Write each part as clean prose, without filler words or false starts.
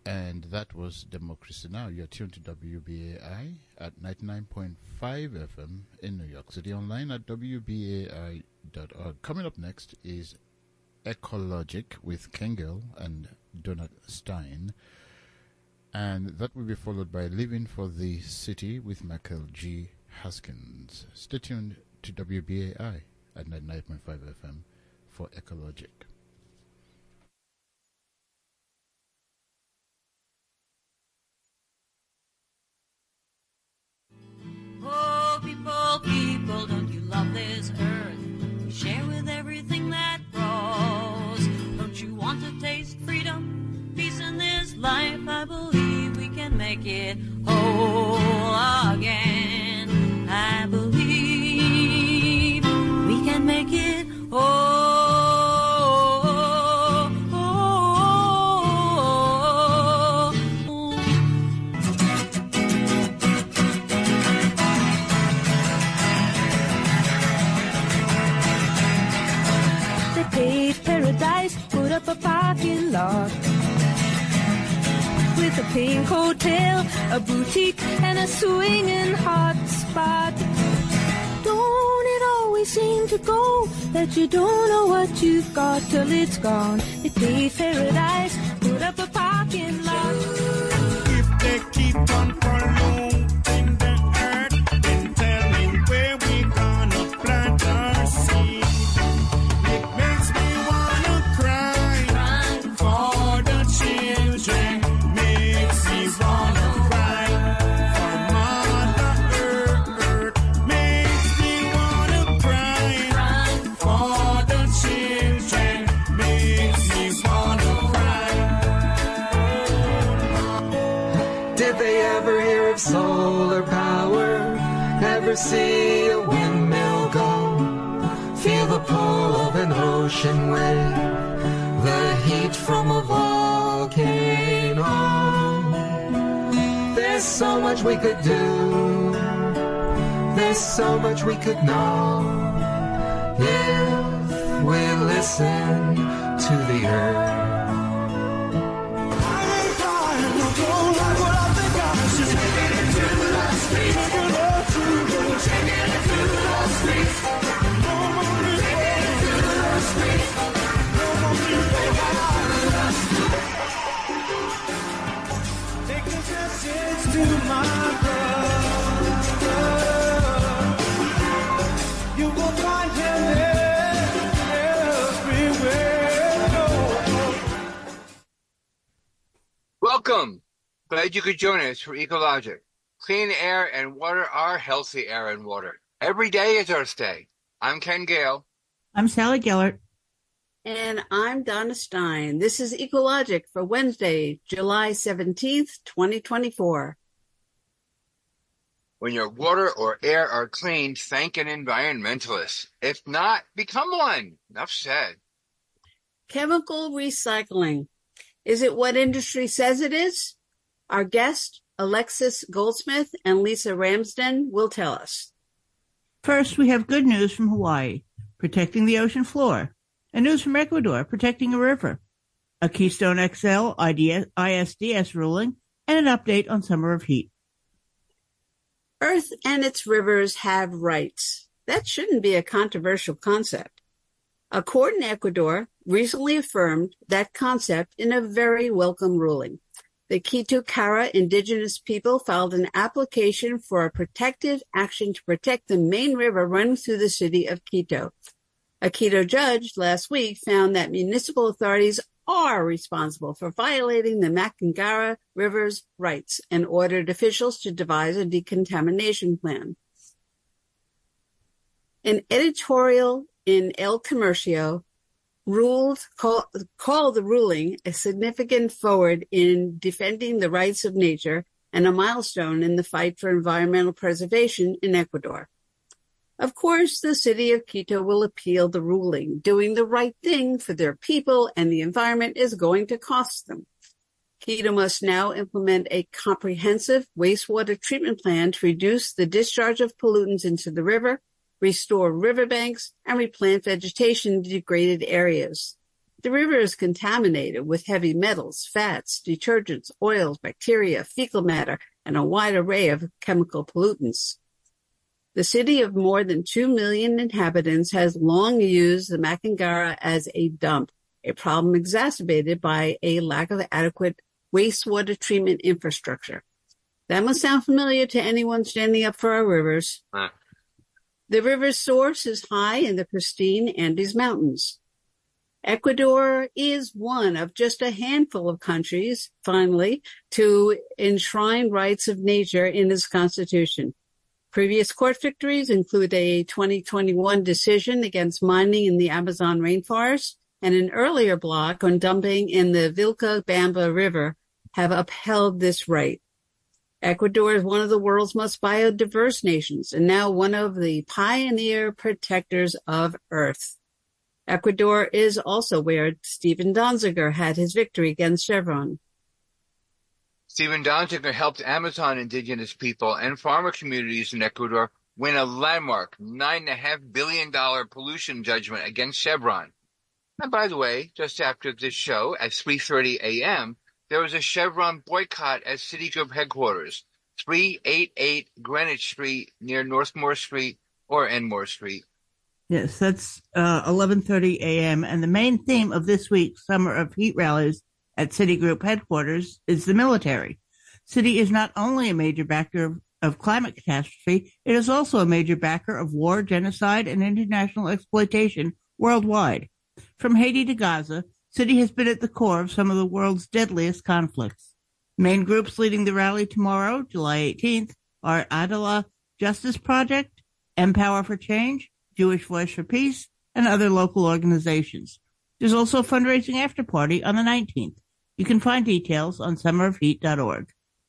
And that was Democracy Now! You're tuned to WBAI at 99.5 FM in New York City, online at WBAI.org. Coming up next is Ecologic with Kengel and Donald Stein. And that will be followed by Living for the City with Michael G. Haskins. Stay tuned to WBAI at 99.5 FM for Ecologic. Oh, people, don't you love this earth? We share with everything that grows. Don't you want to taste freedom, peace in this life? I believe we can make it whole again. I believe we can make it whole. Paradise, put up a parking lot with a pink hotel, a boutique, and a swinging hot spot. Don't it always seem to go that you don't know what you've got till it's gone? It paved paradise, put up a parking lot. If they keep on polluting the earth, then tell me where we gonna plant our seed. Solar power, ever see a windmill go? Feel the pull of an ocean wave, the heat from a volcano. There's so much we could do, there's so much we could know, if we listen to the earth. Welcome. Glad you could join us for Ecologic. Clean air and water are healthy air and water. Every day is Earth Day. I'm Ken Gale. I'm Sally Gellert. And I'm Donna Stein. This is Ecologic for Wednesday, July 17th, 2024. When your water or air are clean, thank an environmentalist. If not, become one. Enough said. Chemical recycling. Is it what industry says it is? Our guest, Alexis Goldsmith and Lisa Ramsden, will tell us. First, we have good news from Hawaii, protecting the ocean floor, and news from Ecuador, protecting a river, a Keystone XL ISDS ruling, and an update on summer of heat. Earth and its rivers have rights. That shouldn't be a controversial concept. A court in Ecuador recently affirmed that concept in a very welcome ruling. The Quito Cara indigenous people filed an application for a protective action to protect the main river running through the city of Quito. A Quito judge last week found that municipal authorities are responsible for violating the Macangara River's rights and ordered officials to devise a decontamination plan. An editorial in El Comercio called the ruling a significant forward in defending the rights of nature and a milestone in the fight for environmental preservation in Ecuador. Of course, the city of Quito will appeal the ruling. Doing the right thing for their people and the environment is going to cost them. Quito must now implement a comprehensive wastewater treatment plan to reduce the discharge of pollutants into the river, restore riverbanks, and replant vegetation in degraded areas. The river is contaminated with heavy metals, fats, detergents, oils, bacteria, fecal matter, and a wide array of chemical pollutants. The city of more than 2 million inhabitants has long used the Macangara as a dump, a problem exacerbated by a lack of adequate wastewater treatment infrastructure. That must sound familiar to anyone standing up for our rivers. The river's source is high in the pristine Andes Mountains. Ecuador is one of just a handful of countries, finally, to enshrine rights of nature in its constitution. Previous court victories include a 2021 decision against mining in the Amazon rainforest and an earlier block on dumping in the Vilcabamba River have upheld this right. Ecuador is one of the world's most biodiverse nations and now one of the pioneer protectors of Earth. Ecuador is also where Stephen Donziger had his victory against Chevron. Stephen Donziger helped Amazon indigenous people and farmer communities in Ecuador win a landmark $9.5 billion pollution judgment against Chevron. And by the way, just after this show at 3:30 a.m., there was a Chevron boycott at Citigroup headquarters, 388 Greenwich Street near Northmore Street or Enmore Street. Yes, that's 11:30 a.m. And the main theme of this week's Summer of Heat rallies at Citigroup headquarters is the military. Citi is not only a major backer of climate catastrophe, it is also a major backer of war, genocide, and international exploitation worldwide. From Haiti to Gaza, Citi has been at the core of some of the world's deadliest conflicts. Main groups leading the rally tomorrow, July 18th, are Adala Justice Project, Empower for Change, Jewish Voice for Peace, and other local organizations. There's also a fundraising after-party on the 19th. You can find details on summerofheat.org.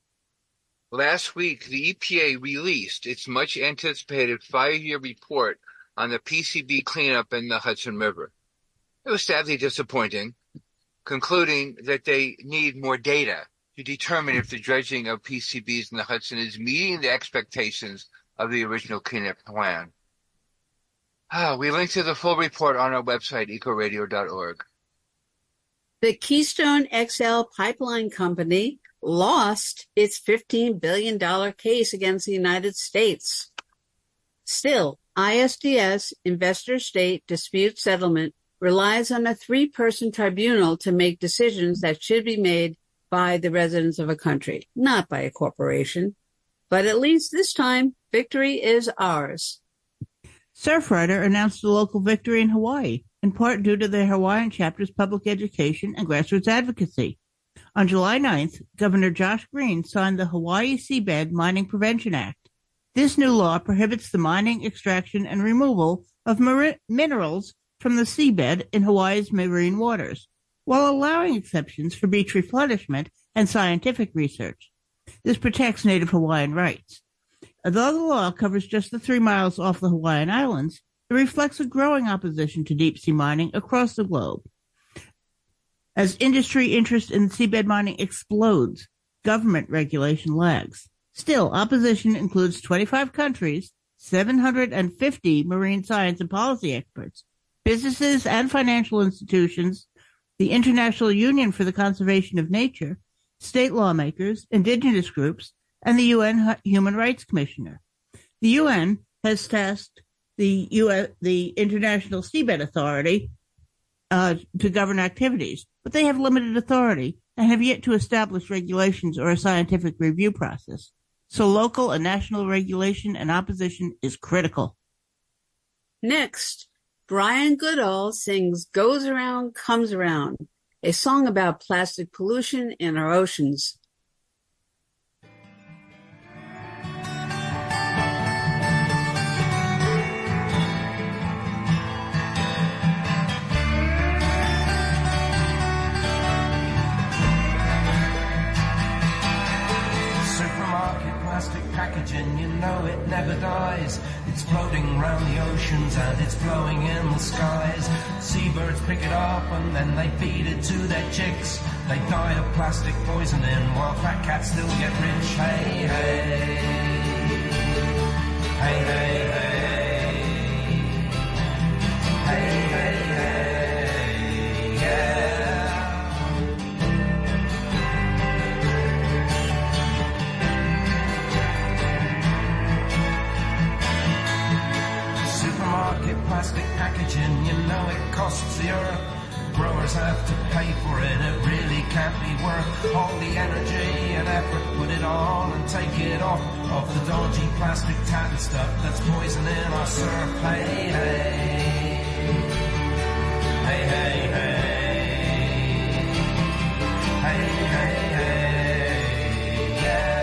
Last week, the EPA released its much-anticipated 5-year report on the PCB cleanup in the Hudson River. It was sadly disappointing, concluding that they need more data to determine if the dredging of PCBs in the Hudson is meeting the expectations of the original cleanup plan. We link to the full report on our website, ecoradio.org. The Keystone XL Pipeline Company lost its $15 billion case against the United States. Still, ISDS, Investor-State Dispute Settlement, relies on a 3-person tribunal to make decisions that should be made by the residents of a country, not by a corporation. But at least this time, victory is ours. Surfrider announced a local victory in Hawaii, in part due to the Hawaiian chapter's public education and grassroots advocacy. On July 9th, Governor Josh Green signed the Hawaii Seabed Mining Prevention Act. This new law prohibits the mining, extraction, and removal of minerals from the seabed in Hawaii's marine waters, while allowing exceptions for beach replenishment and scientific research. This protects Native Hawaiian rights. Although the law covers just the 3 miles off the Hawaiian Islands, it reflects a growing opposition to deep-sea mining across the globe. As industry interest in seabed mining explodes, government regulation lags. Still, opposition includes 25 countries, 750 marine science and policy experts, businesses and financial institutions, the International Union for the Conservation of Nature, state lawmakers, indigenous groups, and the UN Human Rights Commissioner. The UN has tasked the International Seabed Authority to govern activities, but they have limited authority and have yet to establish regulations or a scientific review process. So local and national regulation and opposition is critical. Next, Brian Goodall sings Goes Around, Comes Around, a song about plastic pollution in our oceans. Plastic packaging, you know it never dies. It's floating around the oceans and it's blowing in the skies. Seabirds pick it up and then they feed it to their chicks. They die of plastic poisoning while fat cats still get rich. Hey, hey. Hey, hey, hey. Hey, hey, hey. Yeah. costs the earth. Growers have to pay for it, it really can't be worth all the energy and effort. Put it on and take it off of the dodgy plastic tatting stuff that's poisoning our surf. Hey, hey, hey, hey, hey, hey, hey, hey, yeah.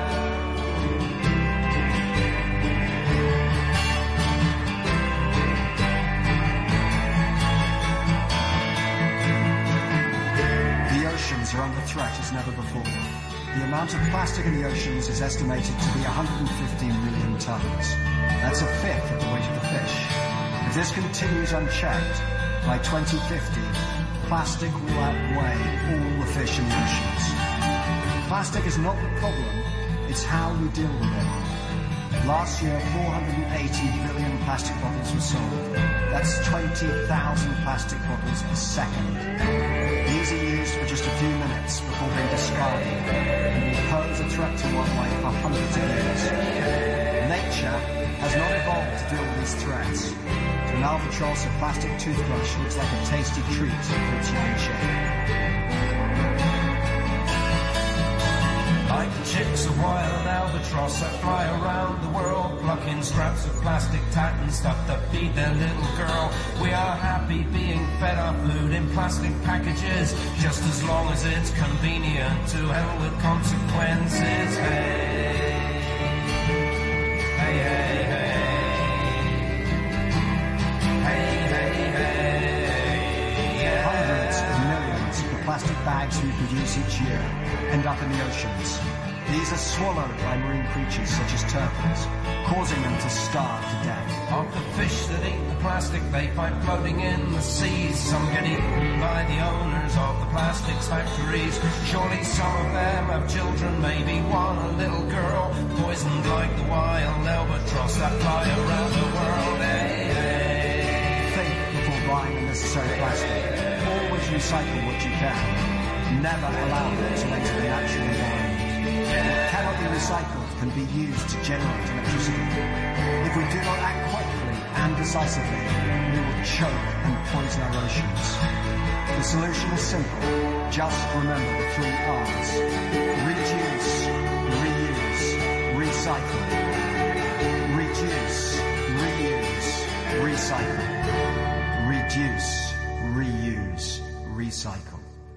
Are under threat as never before. The amount of plastic in the oceans is estimated to be 115 million tons. That's a fifth of the weight of the fish. If this continues unchecked, by 2050, plastic will outweigh all the fish in the oceans. Plastic is not the problem, it's how we deal with it. Last year, 480 billion plastic bottles were sold. That's 20,000 plastic bottles per second. These are used for just a few minutes before being discarded and will pose a threat to wildlife for hundreds of years. Nature has not evolved to deal with these threats. To an albatross, a plastic toothbrush looks like a tasty treat for its young shape. Like chicks of wild albatross that fly around the world, plucking scraps of plastic tatting stuff that feed their little girl. We are happy being fed our food in plastic packages, just as long as it's convenient. To hell with consequences. Hey, hey, hey, hey, hey, hey, hey, yeah. Hundreds of millions of the plastic bags we produce each year end up in the oceans. These are swallowed by marine creatures such as turtles, causing them to starve to death. Of the fish that eat the plastic they find floating in the seas, some get eaten by the owners of the plastics factories. Surely some of them have children, maybe one a little girl, poisoned like the wild albatross that fly around the world. Hey, hey. Think before buying unnecessary plastic. Always recycle what you can. Never allow them to enter the natural environment. What cannot be recycled can be used to generate electricity. If we do not act quickly and decisively, we will choke and poison our oceans. The solution is simple. Just remember the 3 R's. Reduce, reuse, recycle. Reduce, reuse, recycle. Reduce, reuse, recycle.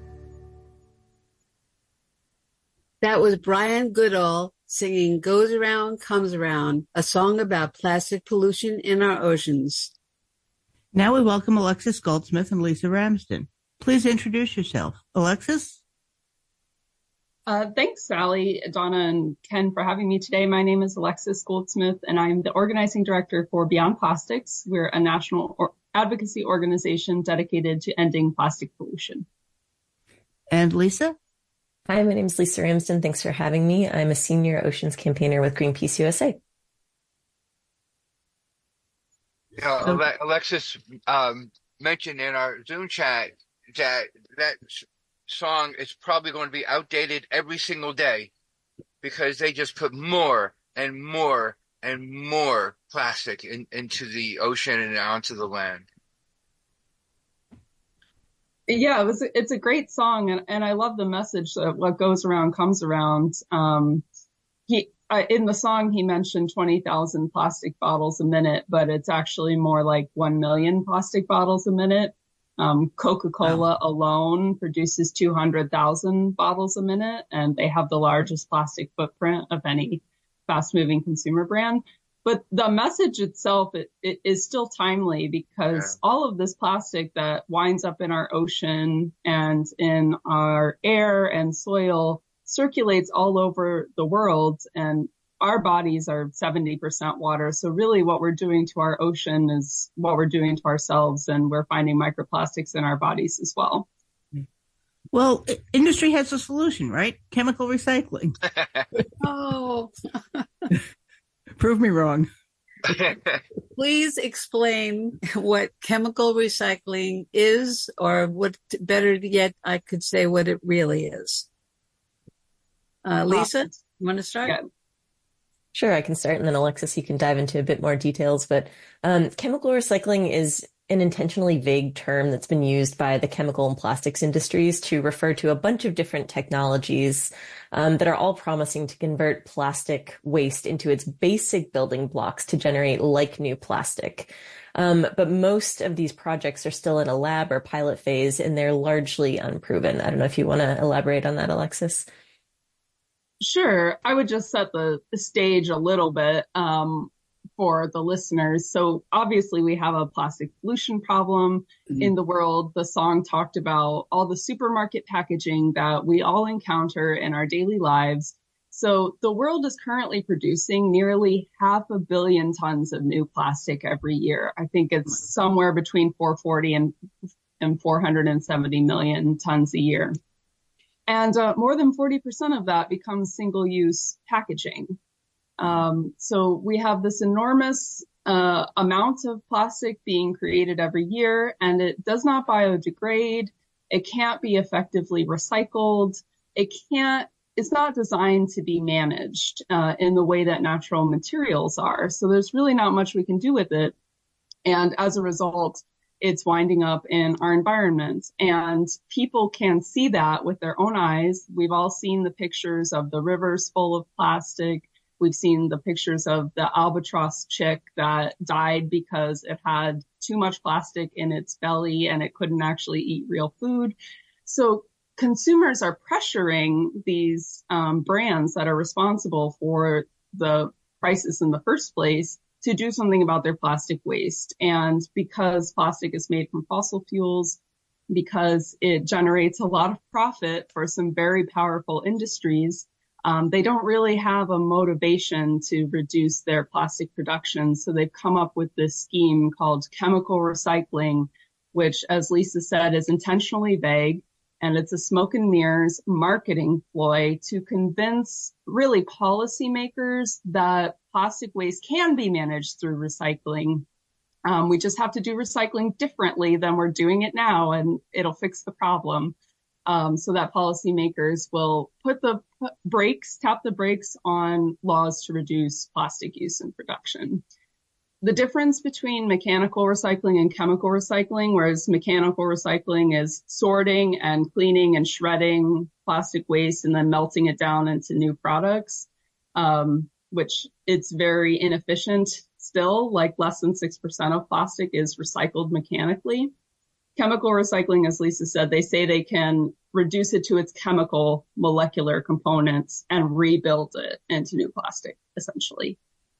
That was Brian Goodall singing Goes Around, Comes Around, a song about plastic pollution in our oceans. Now we welcome Alexis Goldsmith and Lisa Ramsden. Please introduce yourself. Alexis? Thanks, Sally, Donna, and Ken for having me today. My name is Alexis Goldsmith, and I'm the organizing director for Beyond Plastics. We're a national advocacy organization dedicated to ending plastic pollution. And Lisa? Hi, my name is Lisa Ramsden. Thanks for having me. I'm a senior oceans campaigner with Greenpeace USA. Alexis mentioned in our Zoom chat that song is probably going to be outdated every single day because they just put more and more and more plastic into the ocean and onto the land. Yeah, it's a great song, and I love the message that what goes around comes around. In the song, he mentioned 20,000 plastic bottles a minute, but it's actually more like 1 million plastic bottles a minute. Coca-Cola alone produces 200,000 bottles a minute, and they have the largest plastic footprint of any fast-moving consumer brand. But the message itself, it is still timely because all of this plastic that winds up in our ocean and in our air and soil circulates all over the world, and our bodies are 70% water. So really what we're doing to our ocean is what we're doing to ourselves, and we're finding microplastics in our bodies as well. Well, industry has a solution, right? Chemical recycling. Oh. Prove me wrong. Please explain what chemical recycling is, or what, better yet, I could say what it really is. Lisa, you want to start? Yeah. Sure, I can start, and then Alexis, you can dive into a bit more details. But chemical recycling is an intentionally vague term that's been used by the chemical and plastics industries to refer to a bunch of different technologies that are all promising to convert plastic waste into its basic building blocks to generate like new plastic. But most of these projects are still in a lab or pilot phase, and they're largely unproven. I don't know if you want to elaborate on that, Alexis. Sure. I would just set the stage a little bit for the listeners. So obviously we have a plastic pollution problem in the world. The song talked about all the supermarket packaging that we all encounter in our daily lives. So the world is currently producing nearly 500 million tons of new plastic every year. I think it's somewhere between 440 and 470 million tons a year. And more than 40% of that becomes single-use packaging. So we have this enormous amount of plastic being created every year, and it does not biodegrade. It can't be effectively recycled. It's not designed to be managed in the way that natural materials are. So there's really not much we can do with it. And as a result, it's winding up in our environment. And people can see that with their own eyes. We've all seen the pictures of the rivers full of plastic. We've seen the pictures of the albatross chick that died because it had too much plastic in its belly and it couldn't actually eat real food. So consumers are pressuring these brands that are responsible for the crisis in the first place to do something about their plastic waste. And because plastic is made from fossil fuels, because it generates a lot of profit for some very powerful industries, they don't really have a motivation to reduce their plastic production. So they've come up with this scheme called chemical recycling, which, as Lisa said, is intentionally vague. And it's a smoke and mirrors marketing ploy to convince really policymakers that plastic waste can be managed through recycling. We just have to do recycling differently than we're doing it now, and it'll fix the problem. So that policymakers will tap the brakes on laws to reduce plastic use and production. The difference between mechanical recycling and chemical recycling, whereas mechanical recycling is sorting and cleaning and shredding plastic waste and then melting it down into new products, which it's very inefficient still, like less than 6% of plastic is recycled mechanically. Chemical recycling, as Lisa said, they say they can reduce it to its chemical molecular components and rebuild it into new plastic, essentially.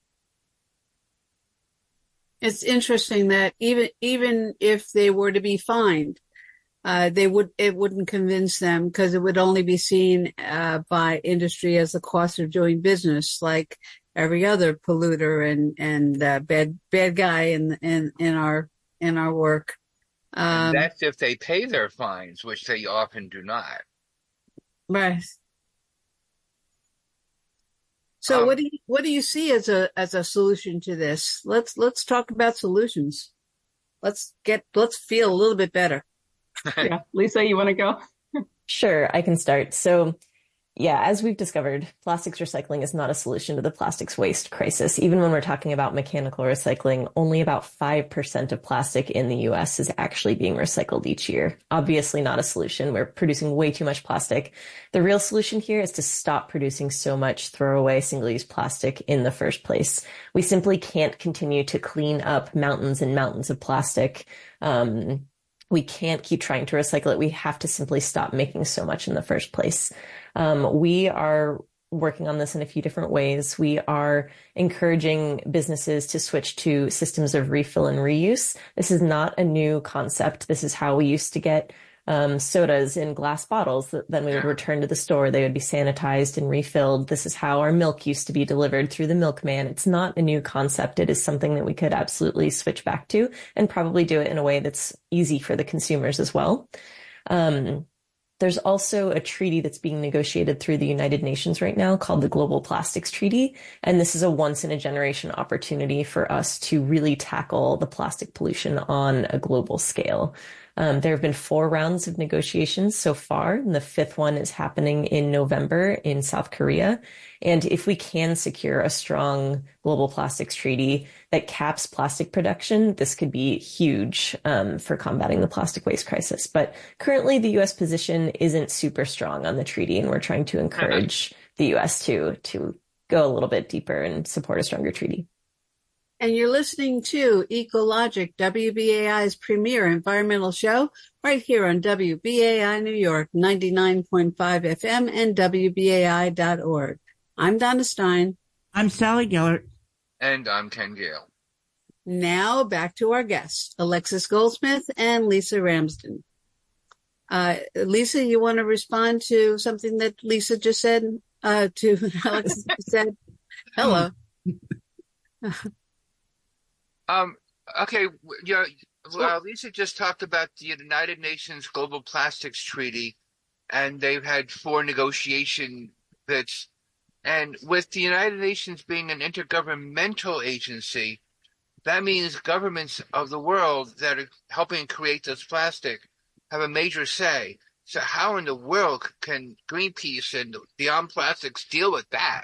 It's interesting that even if they were to be fined, it wouldn't convince them because it would only be seen by industry as the cost of doing business, like every other polluter and bad guy in our work. And that's if they pay their fines, which they often do not. Right. So what do you see as a solution to this? Let's talk about solutions. Let's feel a little bit better. Yeah. Lisa, you want to go? Sure, I can start. So yeah, as we've discovered, plastics recycling is not a solution to the plastics waste crisis. Even when we're talking about mechanical recycling, only about 5% of plastic in the US is actually being recycled each year. Obviously not a solution. We're producing way too much plastic. The real solution here is to stop producing so much throwaway single-use plastic in the first place. We simply can't continue to clean up mountains and mountains of plastic. We can't keep trying to recycle it. We have to simply stop making so much in the first place. We are working on this in a few different ways. We are encouraging businesses to switch to systems of refill and reuse. This is not a new concept. This is how we used to get sodas in glass bottles that then we would return to the store. They would be sanitized and refilled. This is how our milk used to be delivered through the milkman. It's not a new concept. It is something that we could absolutely switch back to and probably do it in a way that's easy for the consumers as well. There's also a treaty that's being negotiated through the United Nations right now called the Global Plastics Treaty. And this is a once-in-a-generation opportunity for us to really tackle the plastic pollution on a global scale. There have been 4 rounds of negotiations so far, and the 5th one is happening in November in South Korea. And if we can secure a strong global plastics treaty that caps plastic production, this could be huge for combating the plastic waste crisis. But currently, the U.S. position isn't super strong on the treaty, and we're trying to encourage the U.S. to go a little bit deeper and support a stronger treaty. And you're listening to Ecologic, WBAI's premier environmental show, right here on WBAI New York, 99.5 FM and WBAI.org. I'm Donna Stein. I'm Sally Gellert. And I'm Ken Gale. Now back to our guests, Alexis Goldsmith and Lisa Ramsden. Lisa, you want to respond to something that Lisa just said? To Alexis said? Hello. Okay. Lisa just talked about the United Nations Global Plastics Treaty, and they've had 4 negotiation bits. And with the United Nations being an intergovernmental agency, that means governments of the world that are helping create this plastic have a major say. So how in the world can Greenpeace and Beyond Plastics deal with that?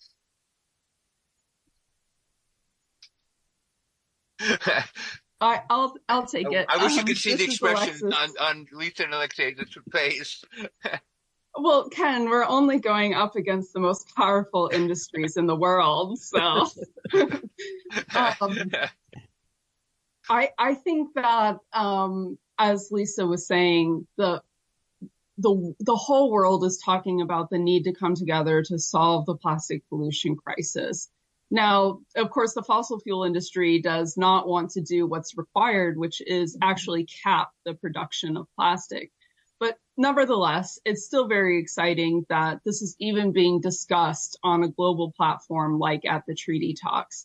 I'll take it. I wish you could see the expression on Lisa and Alexei's face. Well, Ken, we're only going up against the most powerful industries in the world, so I think that as Lisa was saying, the whole world is talking about the need to come together to solve the plastic pollution crisis. Now, of course, the fossil fuel industry does not want to do what's required, which is actually cap the production of plastic. But nevertheless, it's still very exciting that this is even being discussed on a global platform like at the treaty talks.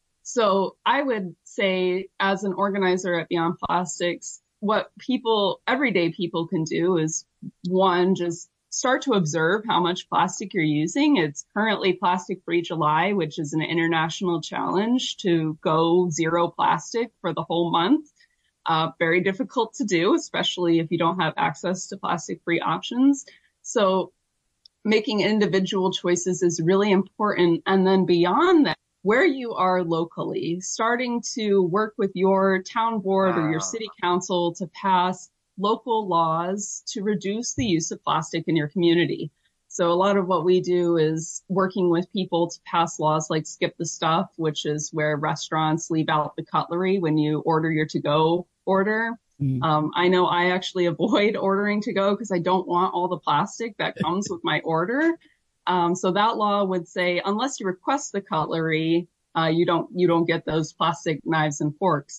So I would say, as an organizer at Beyond Plastics, what everyday people can do is, one, just start to observe how much plastic you're using. It's currently Plastic Free July, which is an international challenge to go zero plastic for the whole month. Very difficult to do, especially if you don't have access to plastic-free options. So making individual choices is really important. And then beyond that, where you are locally, starting to work with your town board or your city council to pass local laws to reduce the use of plastic in your community. So a lot of what we do is working with people to pass laws like Skip the Stuff, which is where restaurants leave out the cutlery when you order your to-go order. I know I actually avoid ordering to go because I don't want all the plastic that comes with my order. So that law would say, unless you request the cutlery, you don't get those plastic knives and forks.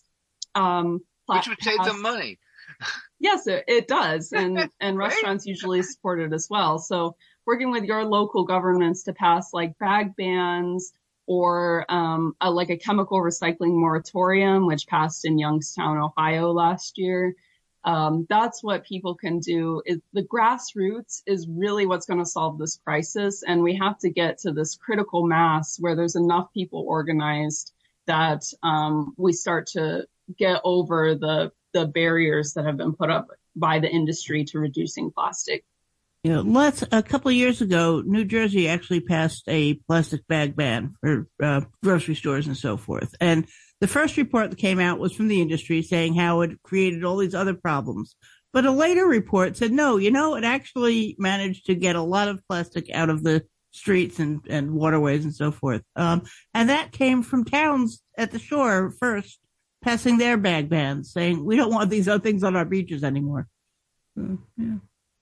Which would save them money. Yes, it does. And restaurants usually support it as well. So working with your local governments to pass like bag bans or like a chemical recycling moratorium, which passed in Youngstown, Ohio last year. That's what people can do. The grassroots is really what's going to solve this crisis. And we have to get to this critical mass where there's enough people organized that we start to get over the barriers that have been put up by the industry to reducing plastic. You know, a couple of years ago, New Jersey actually passed a plastic bag ban for grocery stores and so forth. And the first report that came out was from the industry saying how it created all these other problems. But a later report said, no, it actually managed to get a lot of plastic out of the streets and waterways and so forth. And that came from towns at the shore first passing their bag bans, saying we don't want these other things on our beaches anymore. So, yeah.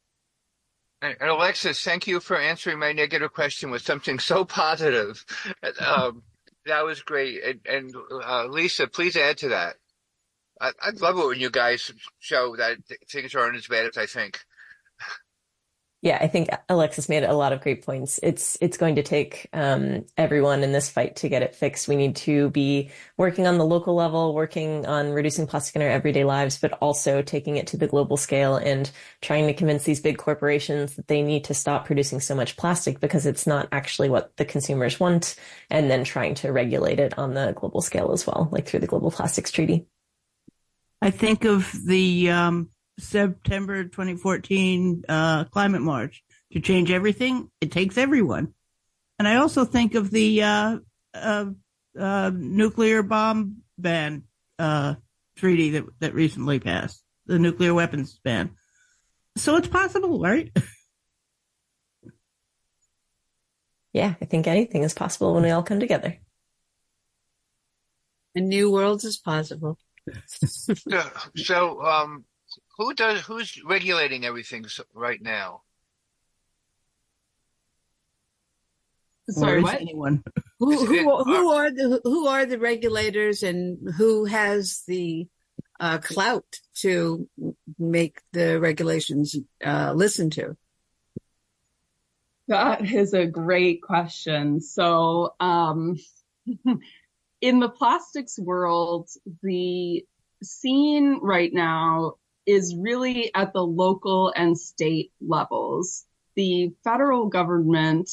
And Alexis, thank you for answering my negative question with something so positive. That was great. And Lisa, please add to that. I love it when you guys show that things aren't as bad as I think. Yeah, I think Alexis made a lot of great points. It's going to take everyone in this fight to get it fixed. We need to be working on the local level, working on reducing plastic in our everyday lives, but also taking it to the global scale and trying to convince these big corporations that they need to stop producing so much plastic because it's not actually what the consumers want, and then trying to regulate it on the global scale as well, like through the Global Plastics Treaty. I think of the September 2014 climate march to change everything. It takes everyone. And I also think of the nuclear bomb ban treaty that recently passed, the nuclear weapons ban. So it's possible, right? Yeah, I think anything is possible when we all come together. A new world is possible. So, who's regulating everything right now? Sorry, what? Anyone? Who are the regulators, and who has the clout to make the regulations listened to? That is a great question. So, in the plastics world, the scene right now is really at the local and state levels. The federal government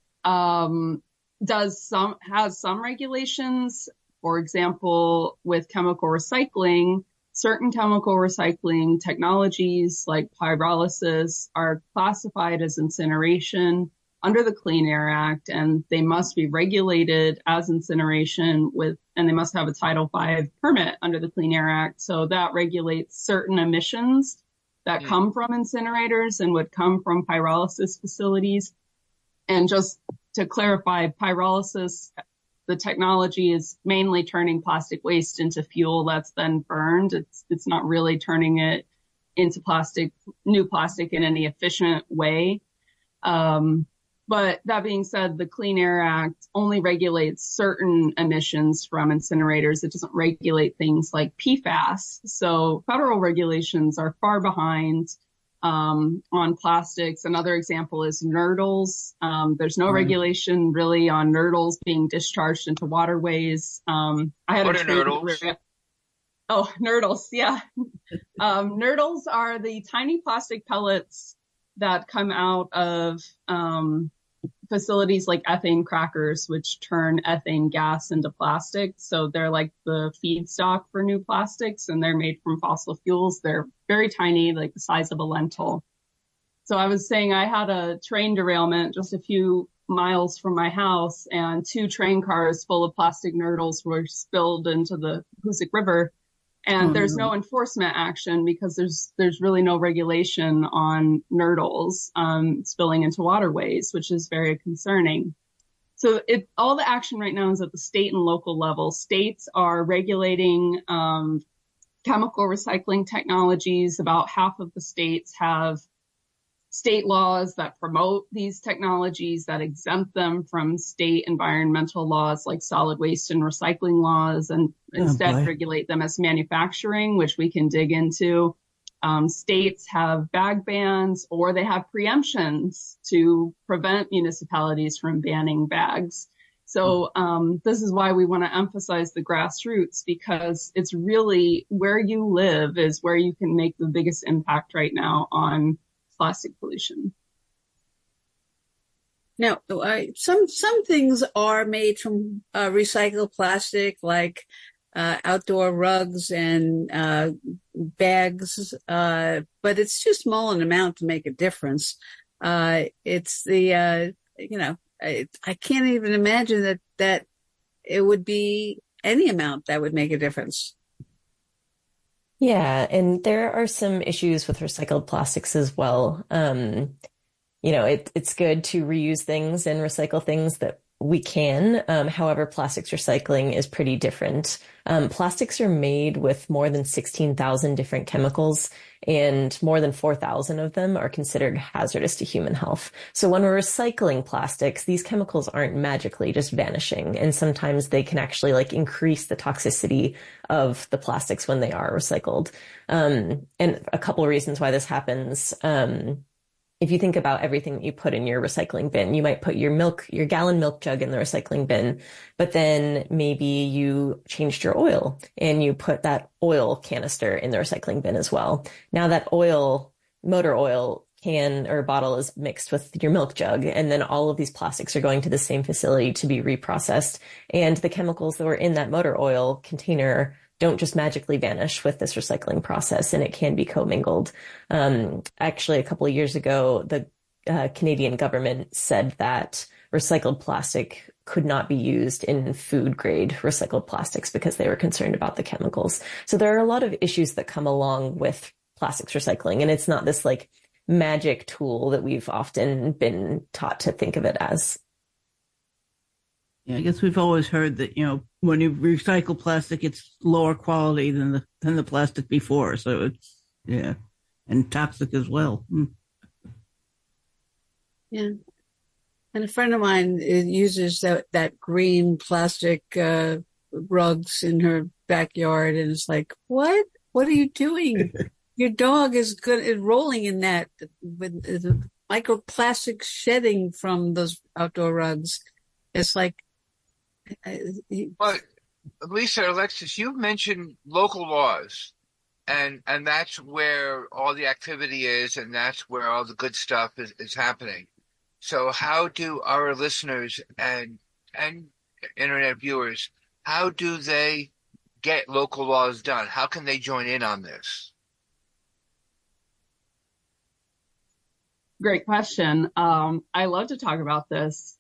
has some regulations. For example, with chemical recycling, certain chemical recycling technologies like pyrolysis are classified as incineration under the Clean Air Act, and they must be regulated as incineration and they must have a Title V permit under the Clean Air Act. So that regulates certain emissions that come from incinerators and would come from pyrolysis facilities. And just to clarify, pyrolysis, the technology is mainly turning plastic waste into fuel that's then burned. It's not really turning it into new plastic in any efficient way. But that being said, the Clean Air Act only regulates certain emissions from incinerators. It doesn't regulate things like PFAS. So federal regulations are far behind on plastics. Another example is nurdles. There's no regulation really on nurdles being discharged into waterways. What are nurdles? Oh, nurdles, yeah. Nurdles are the tiny plastic pellets that come out of facilities like ethane crackers, which turn ethane gas into plastic. So they're like the feedstock for new plastics, and they're made from fossil fuels. They're very tiny, like the size of a lentil. So I was saying I had a train derailment just a few miles from my house, and 2 train cars full of plastic nurdles were spilled into the Hoosick River. And there's no enforcement action because there's really no regulation on nurdles spilling into waterways, which is very concerning. So all the action right now is at the state and local level. States are regulating chemical recycling technologies. About half of the states have state laws that promote these technologies, that exempt them from state environmental laws like solid waste and recycling laws, and instead regulate them as manufacturing, which we can dig into. States have bag bans, or they have preemptions to prevent municipalities from banning bags. So this is why we want to emphasize the grassroots, because it's really where you live is where you can make the biggest impact right now on plastic pollution. Now, some things are made from recycled plastic, like outdoor rugs and bags, but it's too small an amount to make a difference. It's the I can't even imagine that it would be any amount that would make a difference. Yeah, and there are some issues with recycled plastics as well. It's good to reuse things and recycle things that we can. However, plastics recycling is pretty different. Plastics are made with more than 16,000 different chemicals, and more than 4,000 of them are considered hazardous to human health. So when we're recycling plastics, these chemicals aren't magically just vanishing. And sometimes they can actually increase the toxicity of the plastics when they are recycled. And a couple of reasons why this happens. If you think about everything that you put in your recycling bin, you might put your gallon milk jug in the recycling bin, but then maybe you changed your oil and you put that oil canister in the recycling bin as well. Now that motor oil can or bottle is mixed with your milk jug, and then all of these plastics are going to the same facility to be reprocessed. And the chemicals that were in that motor oil container don't just magically vanish with this recycling process, and it can be commingled. Actually, a couple of years ago, the Canadian government said that recycled plastic could not be used in food grade recycled plastics because they were concerned about the chemicals. So there are a lot of issues that come along with plastics recycling, and it's not this like magic tool that we've often been taught to think of it as. Yeah, I guess we've always heard that, when you recycle plastic, it's lower quality than the plastic before. So it's, and toxic as well. Yeah. And a friend of mine uses that green plastic rugs in her backyard. And it's like, what? What are you doing? Your dog is rolling in that with the microplastics shedding from those outdoor rugs. It's like, but Lisa, Alexis, you've mentioned local laws, and that's where all the activity is, and that's where all the good stuff is happening. So how do our listeners and internet viewers, how do they get local laws done? How can they join in on this? Great question. I love to talk about this.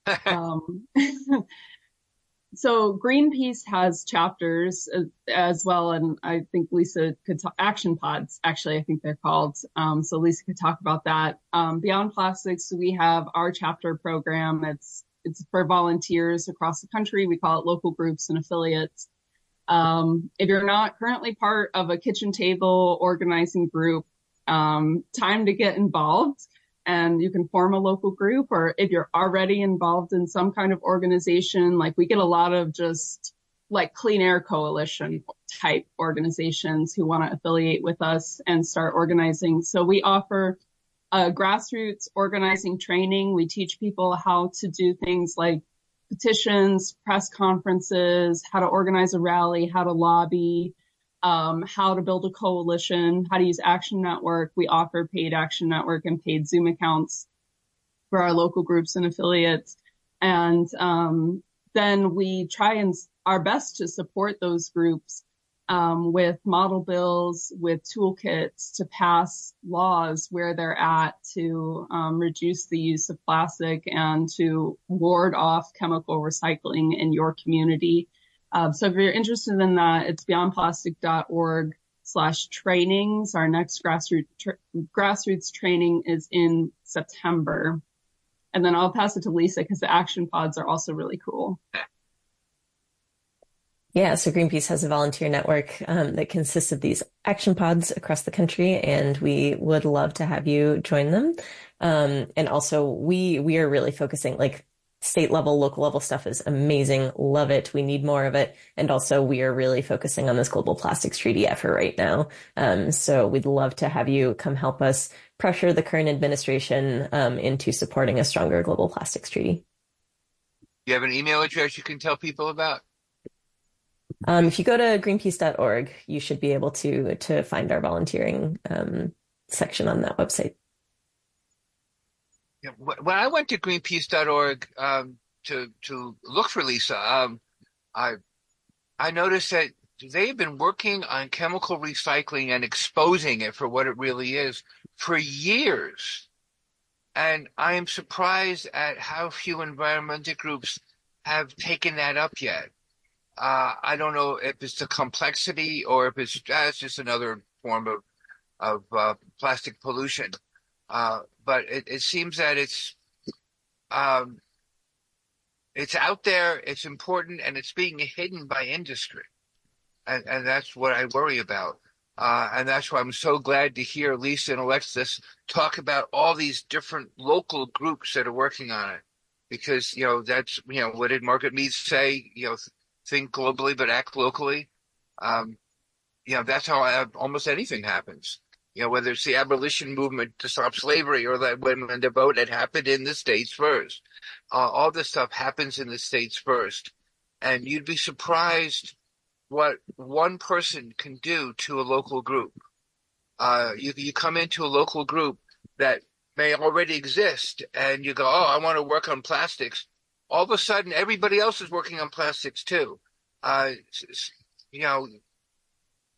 So Greenpeace has chapters as well, and I think Lisa could talk, action pods, actually, I think they're called. So Lisa could talk about that. Beyond Plastics, we have our chapter program. It's for volunteers across the country. We call it local groups and affiliates. If you're not currently part of a kitchen table organizing group, time to get involved. And you can form a local group, or if you're already involved in some kind of organization, like we get a lot of just like Clean Air Coalition type organizations who want to affiliate with us and start organizing. So we offer grassroots organizing training. We teach people how to do things like petitions, press conferences, how to organize a rally, how to lobby, how to build a coalition, how to use Action Network. We offer paid Action Network and paid Zoom accounts for our local groups and affiliates. And then we try our best to support those groups with model bills, with toolkits to pass laws where they're at to reduce the use of plastic and to ward off chemical recycling in your community. So if you're interested in that, it's beyondplastic.org/trainings. Our next grassroots training is in September. And then I'll pass it to Lisa because the action pods are also really cool. Yeah, so Greenpeace has a volunteer network that consists of these action pods across the country, and we would love to have you join them. And also we are really focusing, like, state level, local level stuff is amazing. Love it. We need more of it. And also we are really focusing on this global plastics treaty effort right now. So we'd love to have you come help us pressure the current administration into supporting a stronger global plastics treaty. You have an email address you can tell people about? If you go to greenpeace.org, you should be able to find our volunteering section on that website. When I went to greenpeace.org to look for Lisa, I noticed that they've been working on chemical recycling and exposing it for what it really is for years. And I am surprised at how few environmental groups have taken that up yet. I don't know if it's the complexity or if it's just another form of plastic pollution. But it seems that it's out there, it's important, and it's being hidden by industry. And that's what I worry about. And that's why I'm so glad to hear Lisa and Alexis talk about all these different local groups that are working on it. Because, that's, what did Margaret Mead say? Think globally, but act locally. That's how almost anything happens. Whether it's the abolition movement to stop slavery or that women to vote, it happened in the States first. All this stuff happens in the States first. And you'd be surprised what one person can do to a local group. You come into a local group that may already exist and you go, oh, I want to work on plastics. All of a sudden, everybody else is working on plastics too.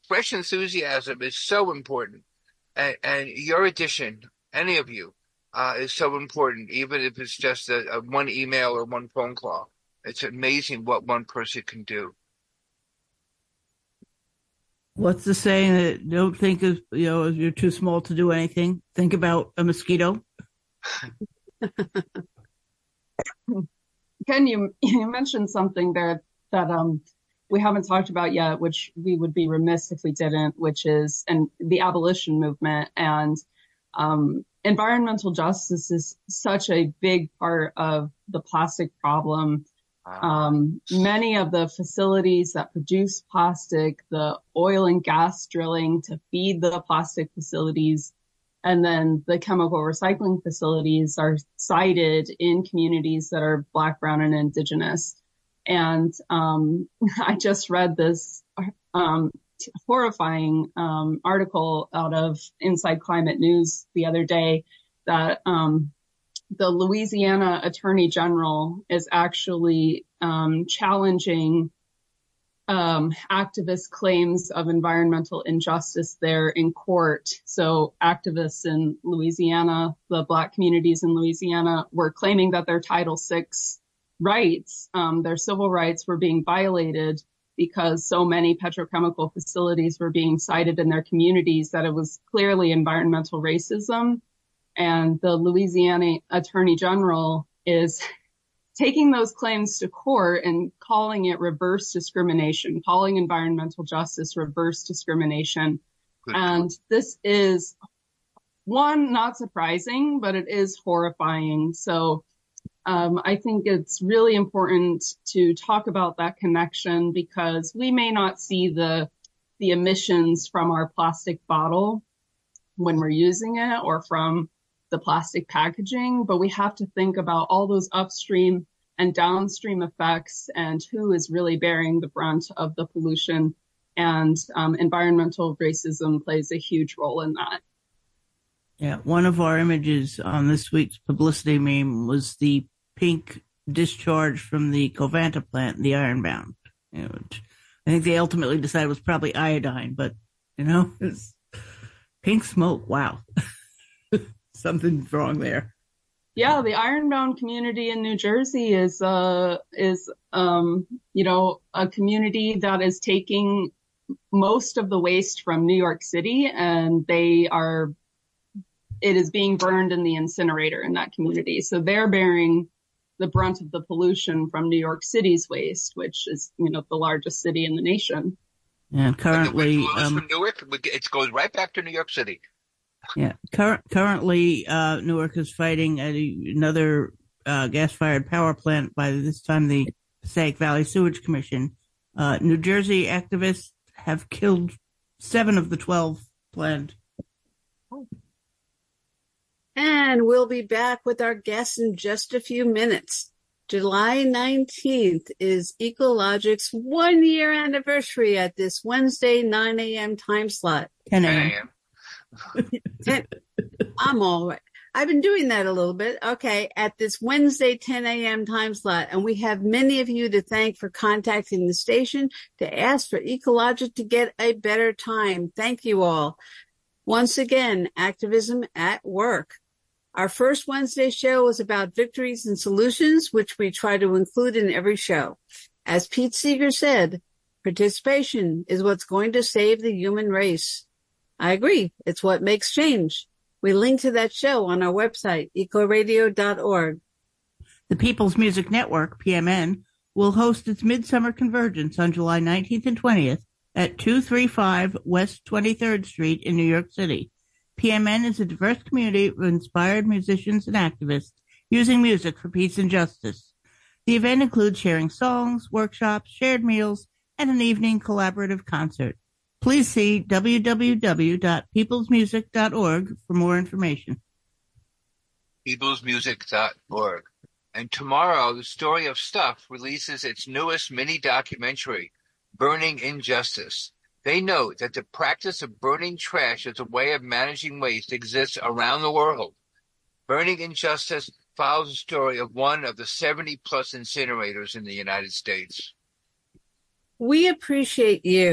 fresh enthusiasm is so important. And your addition, any of you, is so important, even if it's just a one email or one phone call. It's amazing what one person can do. What's the saying that don't think of, if you're too small to do anything, think about a mosquito? Ken, you mentioned something there that we haven't talked about yet, which we would be remiss if we didn't, which is the abolition movement. And environmental justice is such a big part of the plastic problem. Many of the facilities that produce plastic, the oil and gas drilling to feed the plastic facilities, and then the chemical recycling facilities are sited in communities that are Black, Brown, and Indigenous. And I just read this horrifying article out of Inside Climate News the other day that the Louisiana Attorney General is actually challenging activist claims of environmental injustice there in court. So activists in Louisiana, the Black communities in Louisiana, were claiming that their Title VI rights, their civil rights, were being violated because so many petrochemical facilities were being sited in their communities that it was clearly environmental racism. And the Louisiana Attorney General is taking those claims to court and calling it reverse discrimination, calling environmental justice reverse discrimination. And this is, one, not surprising, but it is horrifying. So I think it's really important to talk about that connection, because we may not see the emissions from our plastic bottle when we're using it, or from the plastic packaging, but we have to think about all those upstream and downstream effects and who is really bearing the brunt of the pollution. And environmental racism plays a huge role in that. Yeah, one of our images on this week's publicity meme was the pink discharge from the Covanta plant, the Ironbound. Which I think they ultimately decided was probably iodine, but it's pink smoke. Wow. Something's wrong there. Yeah, the Ironbound community in New Jersey is a community that is taking most of the waste from New York City, and it is being burned in the incinerator in that community. So they're bearing the brunt of the pollution from New York City's waste, which is, the largest city in the nation. And currently, from Newark, it goes right back to New York City. Yeah. Currently, Newark is fighting another gas-fired power plant. By this time, the Passaic Valley Sewage Commission. New Jersey activists have killed 7 of the 12 planned. And we'll be back with our guests in just a few minutes. July 19th is Ecologic's 1-year anniversary at this Wednesday 9 a.m. time slot. 10 a.m. I'm all right. I've been doing that a little bit. Okay. At this Wednesday 10 a.m. time slot. And we have many of you to thank for contacting the station to ask for Ecologic to get a better time. Thank you all. Once again, activism at work. Our first Wednesday show was about victories and solutions, which we try to include in every show. As Pete Seeger said, participation is what's going to save the human race. I agree. It's what makes change. We link to that show on our website, ecoradio.org. The People's Music Network, PMN, will host its Midsummer Convergence on July 19th and 20th at 235 West 23rd Street in New York City. PMN is a diverse community of inspired musicians and activists using music for peace and justice. The event includes sharing songs, workshops, shared meals, and an evening collaborative concert. Please see www.peoplesmusic.org for more information. Peoplesmusic.org. And tomorrow, The Story of Stuff releases its newest mini-documentary, Burning Injustice. They note that the practice of burning trash as a way of managing waste exists around the world. Burning Injustice follows the story of one of the 70-plus incinerators in the United States. We appreciate you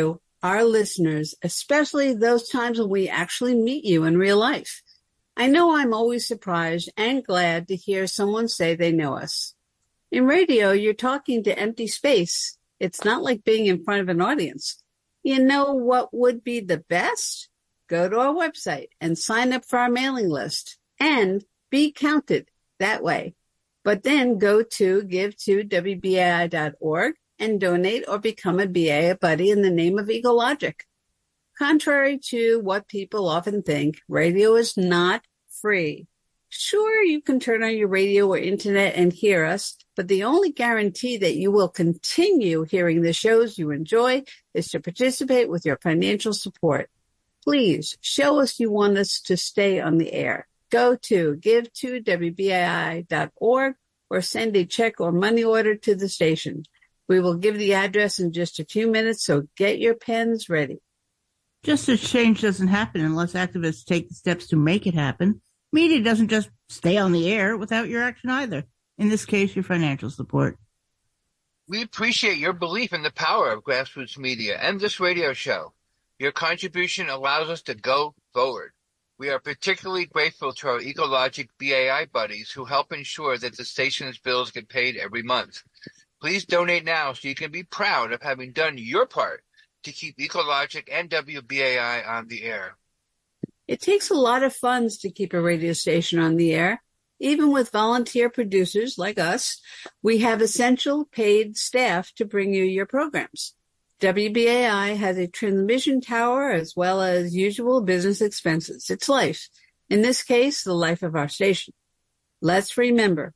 our listeners, especially those times when we actually meet you in real life. I know I'm always surprised and glad to hear someone say they know us. In radio, you're talking to empty space. It's not like being in front of an audience. You know what would be the best? Go to our website and sign up for our mailing list and be counted that way. But then go to give2wbai.org and donate or become a BA buddy in the name of Ecologic. Contrary to what people often think, radio is not free. Sure, you can turn on your radio or internet and hear us, but the only guarantee that you will continue hearing the shows you enjoy is to participate with your financial support. Please show us you want us to stay on the air. Go to give2wbai.org or send a check or money order to the station. We will give the address in just a few minutes, so get your pens ready. Just as change doesn't happen unless activists take the steps to make it happen, media doesn't just stay on the air without your action either. In this case, your financial support. We appreciate your belief in the power of grassroots media and this radio show. Your contribution allows us to go forward. We are particularly grateful to our Ecologic BAI buddies who help ensure that the station's bills get paid every month. Please donate now so you can be proud of having done your part to keep Ecologic and WBAI on the air. It takes a lot of funds to keep a radio station on the air. Even with volunteer producers like us, we have essential paid staff to bring you your programs. WBAI has a transmission tower as well as usual business expenses. It's life. In this case, the life of our station. Let's remember,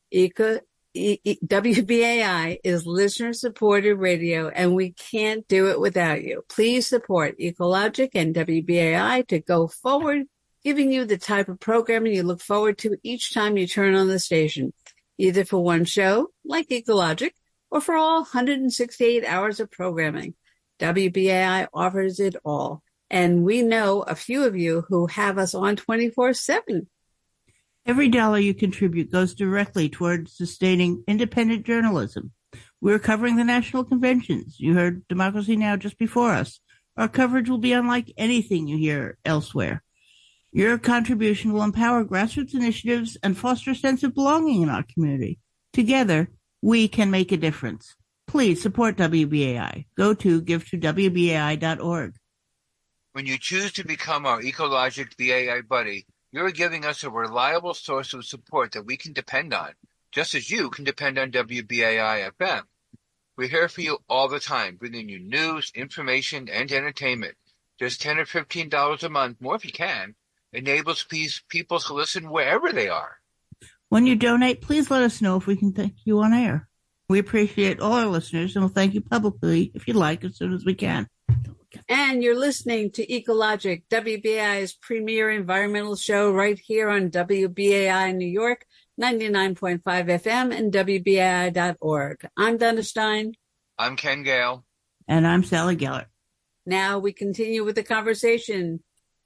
WBAI is listener-supported radio, and we can't do it without you. Please support Ecologic and WBAI to go forward, giving you the type of programming you look forward to each time you turn on the station, either for one show, like Ecologic, or for all 168 hours of programming. WBAI offers it all, and we know a few of you who have us on 24/7. Every dollar you contribute goes directly towards sustaining independent journalism. We're covering the national conventions. You heard Democracy Now! Just before us. Our coverage will be unlike anything you hear elsewhere. Your contribution will empower grassroots initiatives and foster a sense of belonging in our community. Together, we can make a difference. Please support WBAI. Go to give2wbai.org. When you choose to become our Ecologic BAI buddy, you're giving us a reliable source of support that we can depend on, just as you can depend on WBAI FM. We're here for you all the time, bringing you news, information, and entertainment. Just $10 or $15 a month, more if you can, enables people to listen wherever they are. When you donate, please let us know if we can thank you on air. We appreciate all our listeners, and we'll thank you publicly, if you'd like, as soon as we can. And you're listening to Ecologic, WBAI's premier environmental show right here on WBAI New York, 99.5 FM and WBAI.org. I'm Donna Stein. I'm Ken Gale. And I'm Sally Gellert. Now we continue with the conversation.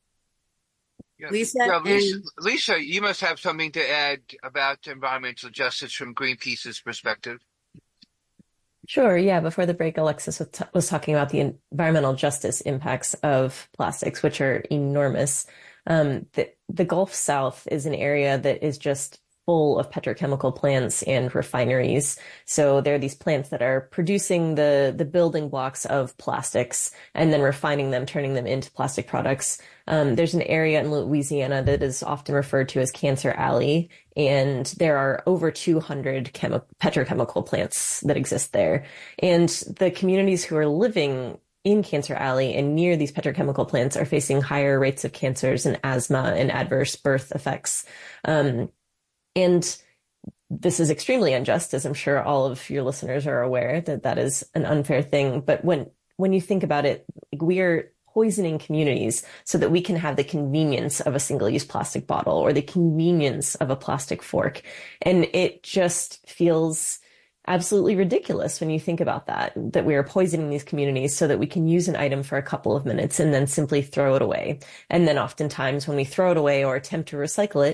Yeah, Lisa, Lisa, you must have something to add about environmental justice from Greenpeace's perspective. Sure. Yeah. Before the break, Alexis was talking about the environmental justice impacts of plastics, which are enormous. The Gulf South is an area that is just full of petrochemical plants and refineries. So there are these plants that are producing the building blocks of plastics and then refining them, turning them into plastic products. There's an area in Louisiana that is often referred to as Cancer Alley, and there are over 200 petrochemical plants that exist there. And the communities who are living in Cancer Alley and near these petrochemical plants are facing higher rates of cancers and asthma and adverse birth effects. And this is extremely unjust, as I'm sure all of your listeners are aware that that is an unfair thing. But when you think about it, we are poisoning communities so that we can have the convenience of a single-use plastic bottle or the convenience of a plastic fork. And it just feels absolutely ridiculous when you think about that we are poisoning these communities so that we can use an item for a couple of minutes and then simply throw it away. And then oftentimes when we throw it away or attempt to recycle it,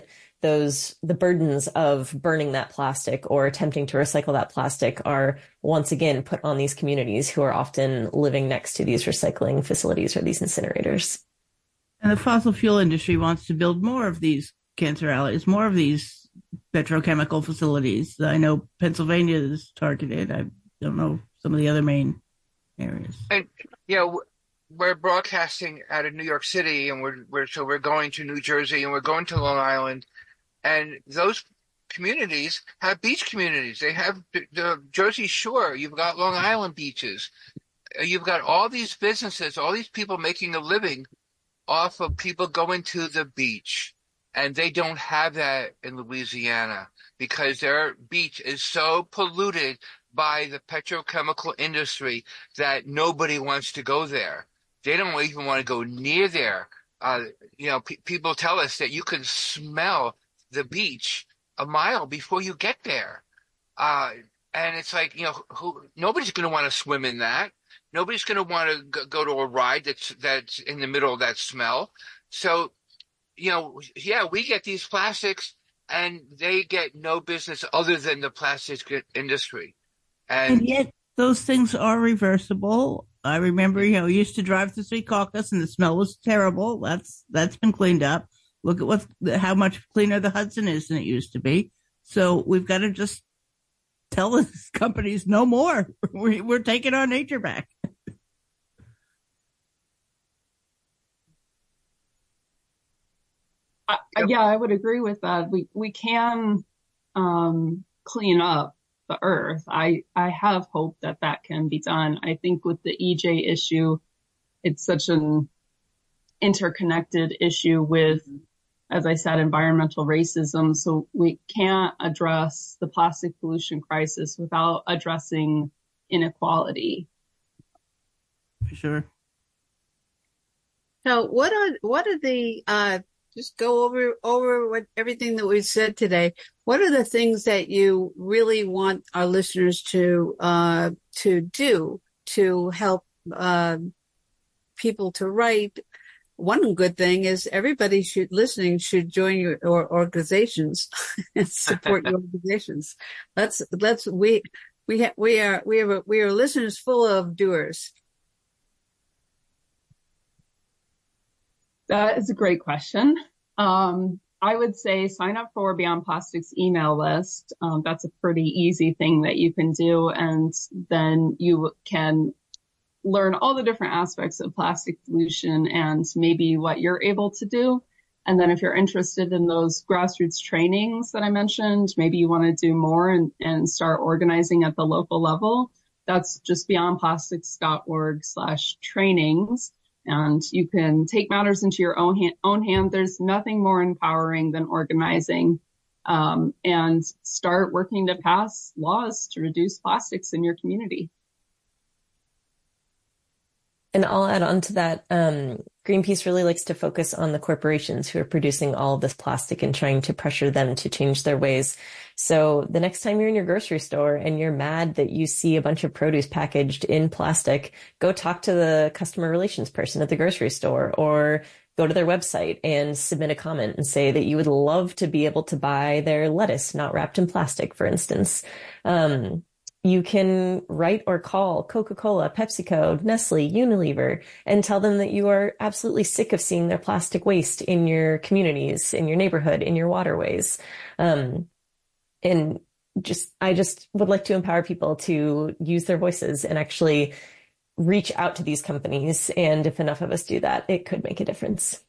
the burdens of burning that plastic or attempting to recycle that plastic are once again put on these communities who are often living next to these recycling facilities or these incinerators. And the fossil fuel industry wants to build more of these cancer alleys, more of these petrochemical facilities. I know Pennsylvania is targeted. I don't know some of the other main areas. And we're broadcasting out of New York City, and we're going to New Jersey, and we're going to Long Island, and those communities have beach communities. They have the Jersey Shore. You've got Long Island beaches. You've got all these businesses, all these people making a living off of people going to the beach. And they don't have that in Louisiana because their beach is so polluted by the petrochemical industry that nobody wants to go there. They don't even want to go near there. People tell us that you can smell the beach a mile before you get there. And it's like, nobody's going to want to swim in that. Nobody's going to want to go to a ride that's in the middle of that smell. So, we get these plastics and they get no business other than the plastics industry. And yet those things are reversible. I remember, we used to drive to Secaucus and the smell was terrible. That's been cleaned up. Look at how much cleaner the Hudson is than it used to be. So we've got to just tell these companies no more. We're taking our nature back. I would agree with that. We can clean up the earth. I have hope that can be done. I think with the EJ issue, it's such an interconnected issue with, as I said, environmental racism. So we can't address the plastic pollution crisis without addressing inequality. For sure. So what are the just go over what everything that we've said today. What are the things that you really want our listeners to do to help people to write? One good thing is everybody should join your organizations and support your organizations. We are listeners full of doers. That is a great question. I would say sign up for Beyond Plastic's email list. That's a pretty easy thing that you can do. And then you can learn all the different aspects of plastic pollution and maybe what you're able to do. And then if you're interested in those grassroots trainings that I mentioned, maybe you want to do more and start organizing at the local level. That's just beyondplastics.org/trainings. And you can take matters into your own hand. There's nothing more empowering than organizing and start working to pass laws to reduce plastics in your community. And I'll add on to that. Greenpeace really likes to focus on the corporations who are producing all of this plastic and trying to pressure them to change their ways. So the next time you're in your grocery store and you're mad that you see a bunch of produce packaged in plastic, go talk to the customer relations person at the grocery store or go to their website and submit a comment and say that you would love to be able to buy their lettuce not wrapped in plastic, for instance. You can write or call Coca-Cola, PepsiCo, Nestle, Unilever, and tell them that you are absolutely sick of seeing their plastic waste in your communities, in your neighborhood, in your waterways. And I just would like to empower people to use their voices and actually reach out to these companies. And if enough of us do that, it could make a difference.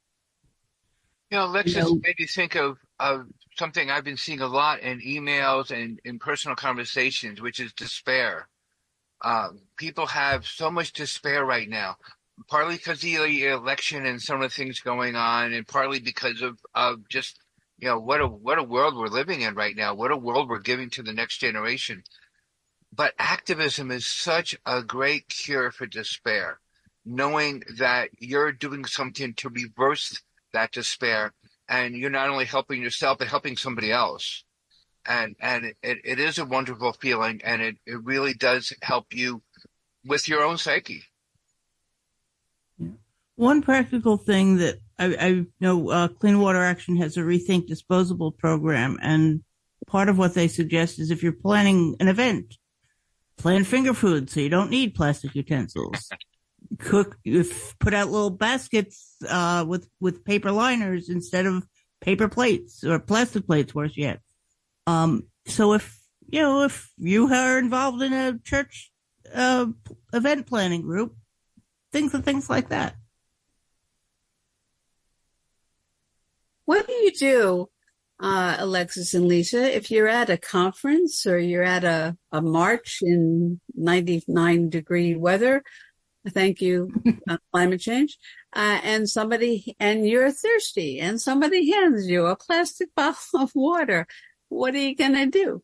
Alexis made me think of something I've been seeing a lot in emails and in personal conversations, which is despair. People have so much despair right now, partly because of the election and some of the things going on, and partly because of just, what a world we're living in right now, what a world we're giving to the next generation. But activism is such a great cure for despair, knowing that you're doing something to reverse that despair, and you're not only helping yourself but helping somebody else, and it is a wonderful feeling, and it really does help you with your own psyche. One practical thing that I know Clean Water Action has a Rethink Disposable program, and part of what they suggest is if you're planning an event, plan finger food so you don't need plastic utensils. Put out little baskets with paper liners instead of paper plates or plastic plates, worse yet. So if you are involved in a church event planning group, things like that. What do you do, Alexis and Lisa, if you're at a conference or you're at a march in 99-degree weather? Thank you, climate change. And you're thirsty and somebody hands you a plastic bottle of water. What are you going to do?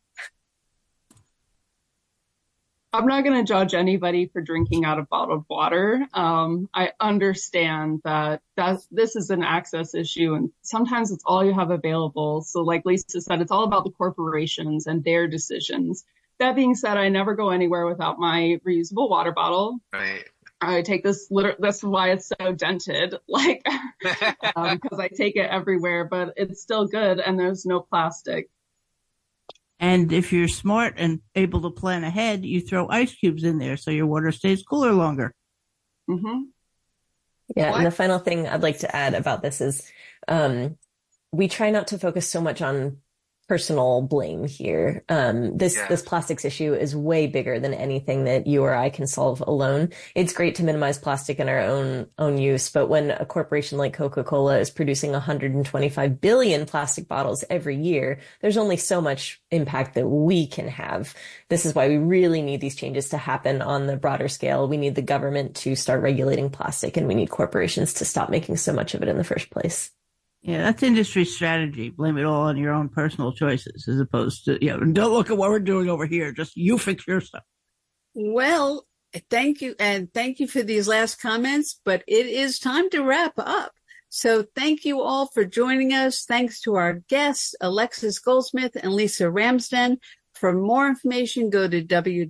I'm not going to judge anybody for drinking out of bottled water. I understand that this is an access issue, and sometimes it's all you have available. So like Lisa said, it's all about the corporations and their decisions. That being said, I never go anywhere without my reusable water bottle. Right. I take this, that's why it's so dented, because I take it everywhere, but it's still good and there's no plastic. And if you're smart and able to plan ahead, you throw ice cubes in there so your water stays cooler longer. Mm-hmm. Yeah, and the final thing I'd like to add about this is we try not to focus so much on personal blame here. This plastics issue is way bigger than anything that you or I can solve alone. It's great to minimize plastic in our own use, but when a corporation like Coca-Cola is producing 125 billion plastic bottles every year, there's only so much impact that we can have. This is why we really need these changes to happen on the broader scale. We need the government to start regulating plastic, and we need corporations to stop making so much of it in the first place. Yeah, that's industry strategy. Blame it all on your own personal choices as opposed to, don't look at what we're doing over here. Just you fix your stuff. Well, thank you. And thank you for these last comments, but it is time to wrap up. So thank you all for joining us. Thanks to our guests, Alexis Goldsmith and Lisa Ramsden. For more information, go to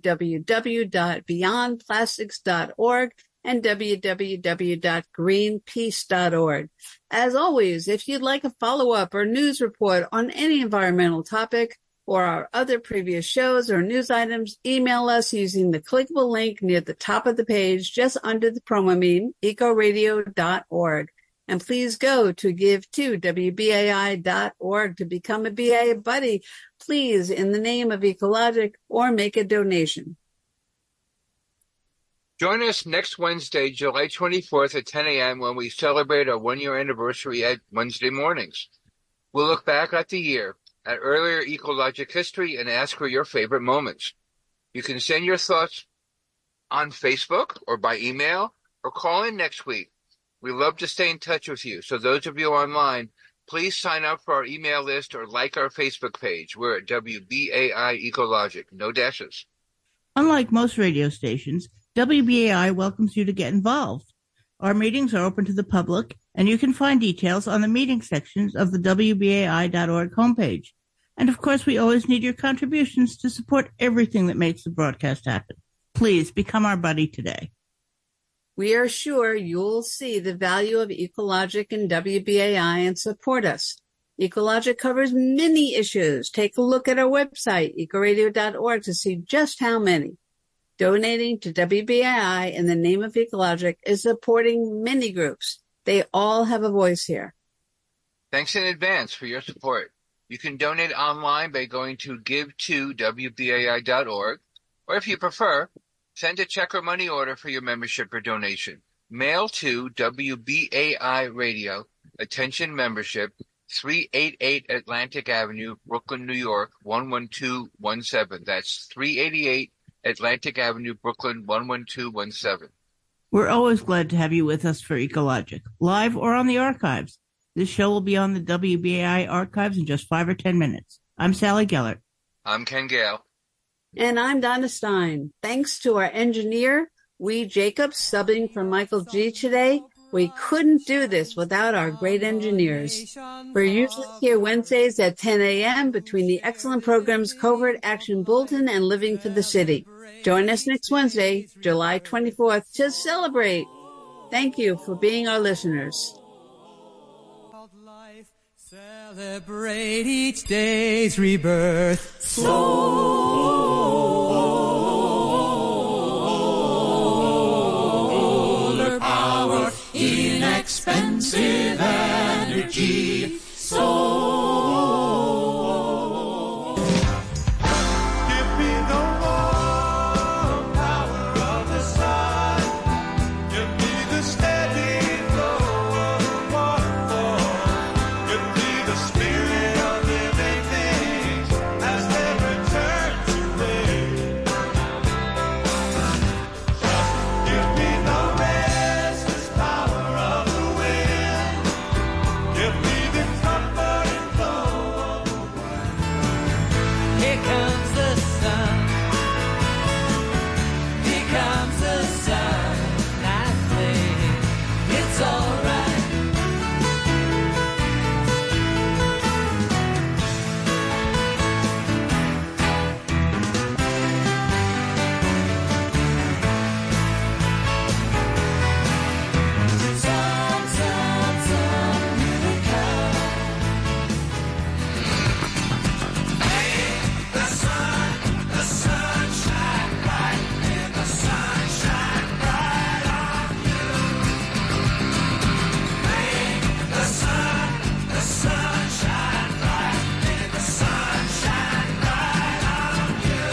www.beyondplastics.org and www.greenpeace.org. As always, if you'd like a follow-up or news report on any environmental topic or our other previous shows or news items, email us using the clickable link near the top of the page just under the promo meme, ecoradio.org. And please go to give2wbai.org to become a BA buddy, please, in the name of Ecologic, or make a donation. Join us next Wednesday, July 24th at 10 a.m. when we celebrate our one-year anniversary at Wednesday mornings. We'll look back at the year, at earlier Ecologic history, and ask for your favorite moments. You can send your thoughts on Facebook or by email or call in next week. We love to stay in touch with you, so those of you online, please sign up for our email list or like our Facebook page. We're at WBAI Ecologic, no dashes. Unlike most radio stations, WBAI welcomes you to get involved. Our meetings are open to the public, and you can find details on the meeting sections of the WBAI.org homepage. And of course, we always need your contributions to support everything that makes the broadcast happen. Please become our buddy today. We are sure you'll see the value of Ecologic and WBAI and support us. Ecologic covers many issues. Take a look at our website, ecoradio.org, to see just how many. Donating to WBAI in the name of Ecologic is supporting many groups. They all have a voice here. Thanks in advance for your support. You can donate online by going to give2wbai.org, or if you prefer, send a check or money order for your membership or donation. Mail to WBAI Radio, Attention Membership, 388 Atlantic Avenue, Brooklyn, New York, 11217. That's 388 Atlantic Avenue, Brooklyn, 11217. We're always glad to have you with us for Ecologic, live or on the archives. This show will be on the WBAI archives in just 5 or 10 minutes. I'm Sally Gellert. I'm Ken Gale. And I'm Donna Stein. Thanks to our engineer, Wee Jacobs, subbing for Michael G. today. We couldn't do this without our great engineers. We're usually here Wednesdays at 10 a.m. between the excellent programs Covert Action Bulletin and Living for the City. Join us next Wednesday, July 24th, to celebrate. Thank you for being our listeners. Celebrate each day's rebirth. Solar power, inexpensive energy. Give me the warm power of the sun. Give me the steady flow of the waterfall. Give me the spirit of living things as they return to live. Just give me the restless power of the wind. Give me the comforting flow of the wind. Here comes the sun. Here comes the sun. I say it's alright. Sun, sun, sun, you come. The sun shine bright, and the sun shine bright on you. Make the sun shine bright, and the sun shine bright on you.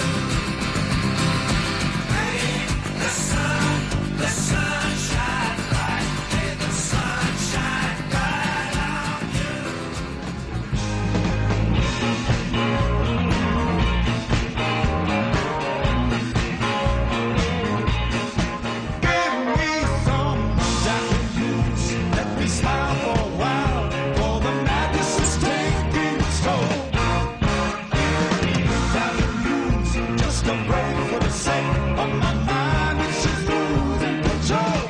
Make the sun shine bright, and the sun shine bright on you. Give me some that can use. Let me smile for a while, for the madness is taking its toll. That can use just a break for the sake of my mind, which is losing control.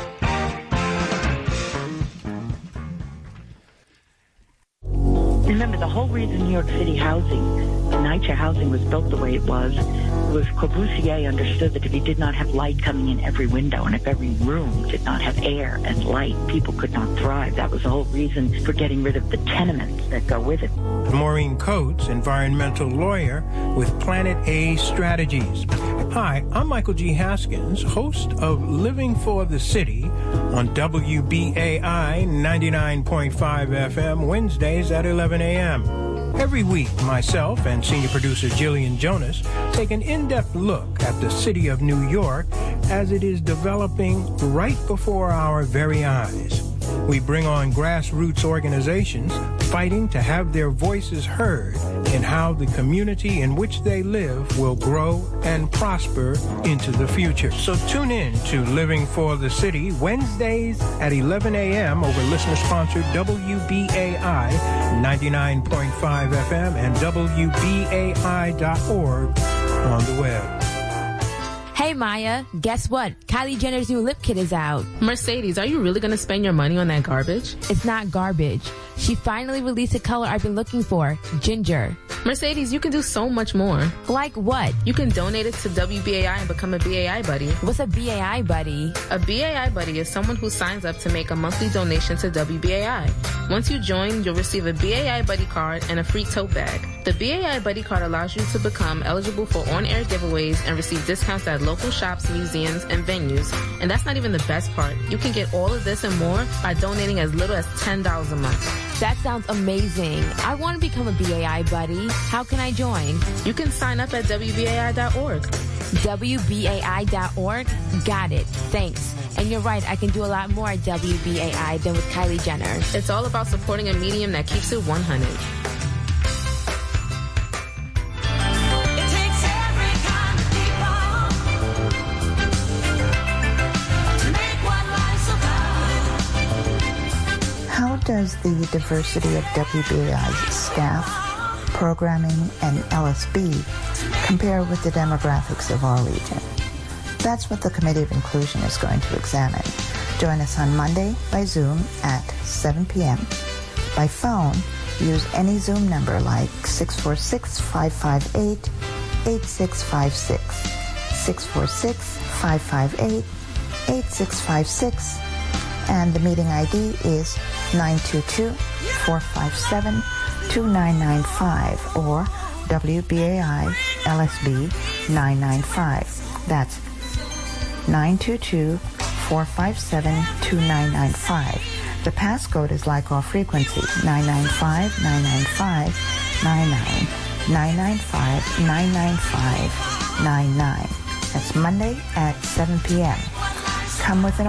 Remember, the whole reason New York City housing, the NYCHA housing was built the way it was Corbusier understood that if he did not have light coming in every window and if every room did not have air and light, people could not thrive. That was the whole reason for getting rid of the tenements that go with it. Maureen Coates, environmental lawyer with Planet A Strategies. Hi, I'm Michael G. Haskins, host of Living for the City on WBAI 99.5 FM, Wednesdays at 11 a.m. Every week, myself and senior producer Jillian Jonas take an in-depth look at the city of New York as it is developing right before our very eyes. We bring on grassroots organizations fighting to have their voices heard in how the community in which they live will grow and prosper into the future. So tune in to Living for the City, Wednesdays at 11 a.m. over listener-sponsored WBAI 99.5 FM and WBAI.org on the web. Hey Maya, guess what? Kylie Jenner's new lip kit is out. Mercedes, are you really going to spend your money on that garbage? It's not garbage. She finally released a color I've been looking for, ginger. Mercedes, you can do so much more. Like what? You can donate it to WBAI and become a BAI buddy. What's a BAI buddy? A BAI buddy is someone who signs up to make a monthly donation to WBAI. Once you join, you'll receive a BAI buddy card and a free tote bag. The BAI buddy card allows you to become eligible for on-air giveaways and receive discounts at local shops, museums, and venues. And that's not even the best part. You can get all of this and more by donating as little as $10 a month. That sounds amazing. I want to become a BAI buddy. How can I join? You can sign up at WBAI.org. WBAI.org? Got it. Thanks. And you're right, I can do a lot more at WBAI than with Kylie Jenner. It's all about supporting a medium that keeps it 100. How does the diversity of WBAI's staff, programming, and LSB compare with the demographics of our region? That's what the Committee of Inclusion is going to examine. Join us on Monday by Zoom at 7 p.m. By phone, use any Zoom number like 646-558-8656, 646-558-8656, and the meeting ID is 922-457-4129. 2995 or WBAI LSB 995. That's 922-457-2995. The passcode is like all frequency, 995, 995, 99, 995, 995, 99. That's Monday at 7 p.m. Come with an